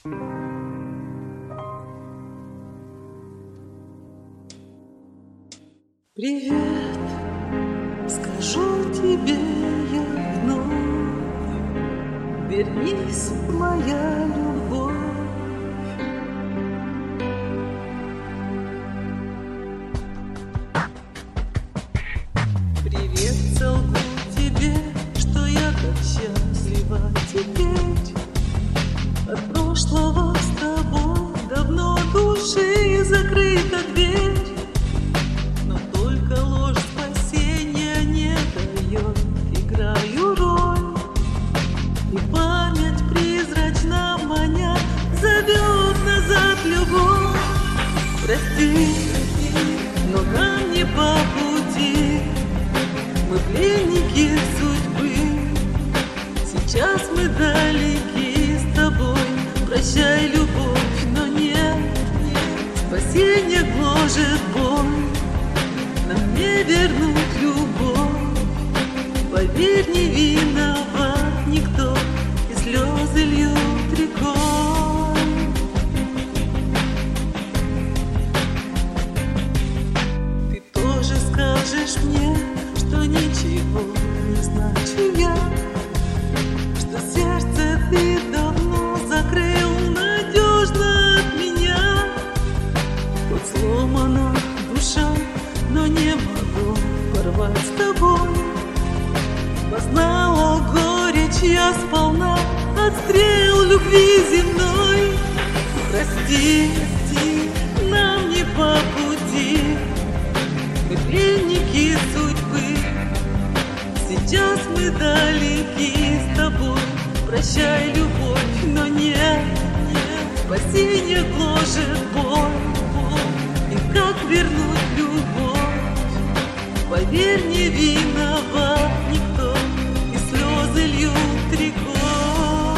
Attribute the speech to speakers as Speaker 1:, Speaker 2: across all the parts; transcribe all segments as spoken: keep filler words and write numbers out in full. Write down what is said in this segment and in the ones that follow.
Speaker 1: Привет, скажу тебе я вновь, вернись, моя любовь. Привет, солгу тебе, что я так счастлива теперь. От прошлого с тобой давно души закрыта дверь. Играю роль, и память призрачно маня зовет назад любовь. Прости, но нам не по пути, мы пленники судьбы. Сейчас мы далеки с тобой, прощай, любовь, но нет, нет. Спасение гложет боль, нам не вернуть любовь. Поверь, не виноват никто, и слезы льют рекой. Ты тоже скажешь мне, что ничего не значу я, что сердце ты давно закрыл надежно от меня. Хоть сломана душа, но не могу порвать с тобой. Познала горечь я сполна от стрел любви земной. Прости, прости, нам не по пути, мы пленники судьбы. Сейчас мы далеки с тобой, прощай, любовь, но нет, нет. Спасение гложет боль, боль, и как вернуть любовь? Поверь, не виноват никто, и слезы льют рекой.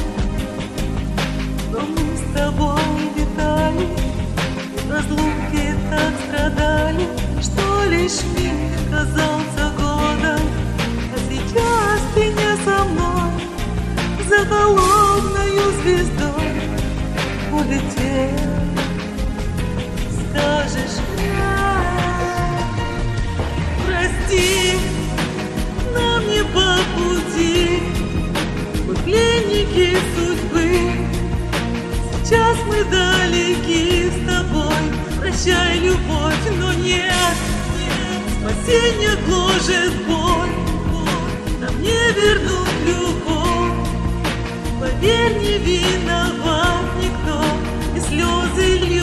Speaker 1: Но мы с тобой летали, в разлуке так страдали, что лишь миг казался годом. А сейчас ты не со мной, за холодною звездой улетел. Скажешь мне: прости, нам не по пути, мы пленники судьбы. Сейчас мы далеки с тобой, прощай, любовь, но нет, нет. Спасение гложет боль, боль, нам не вернуть любовь. Поверь, не виноват никто, и слезы льют.